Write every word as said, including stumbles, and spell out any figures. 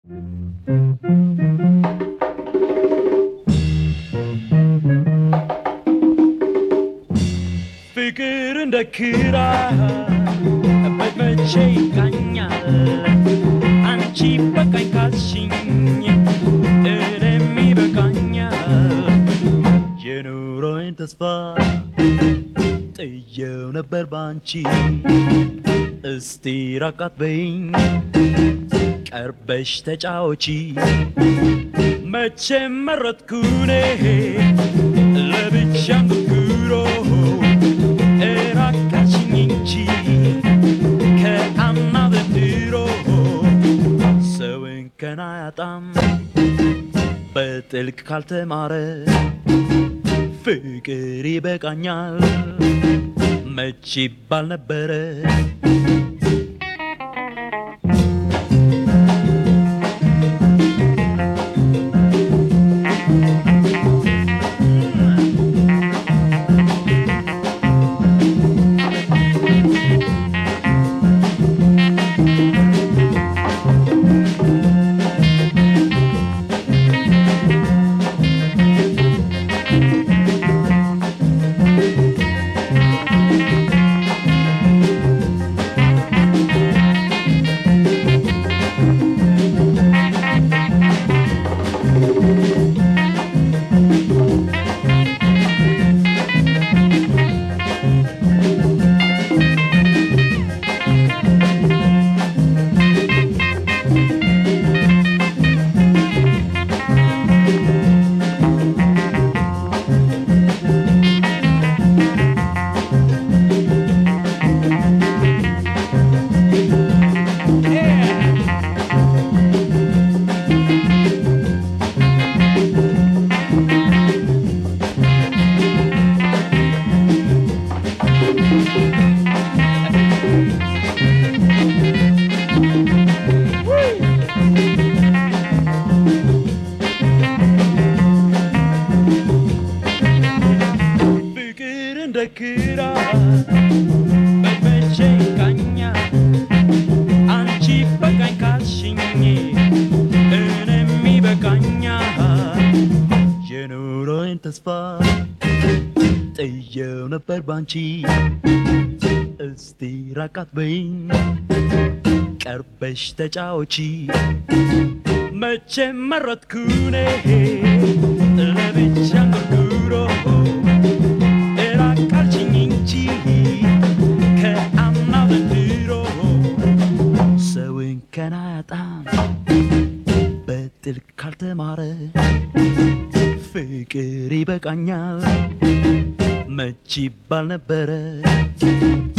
ፍቅር እንደ ክራይ በመቼ ይቃኛል አንቺ በቃኝ ካልሽኝ እኔም ይበቃኛል የኑሮዬን ተስፋ ጥየው ነበር ባንቺ እስቲ ራቅ አትበይኝ ቀርበሽ ተጫወቺ መቼም መረጥኩ እኔ ለብቻ እንጉርጉሮ እራቃችኝ እንጂ ከአምናው ዘንድሮ ሰውን ከና ያጣም በጥልቅ ካልተማረ ፍቅር ይበቃኛል መች ይባል ነበረ ተስፋ ጥየው ነበር ባንቺ እስቲ ራቅ አትበይኝ ቀርበሽ ተጫወቺ መቼም መረጥኩ እኔ ለብቻ እንጉርጉሮ እራቃችኝ እንጂ ከአምናው ዘንድሮ ሰውን ከና ያጣም በጥልቅ ካልተማረ ፍቅር ይበቃኛል መች ይባል ነበረ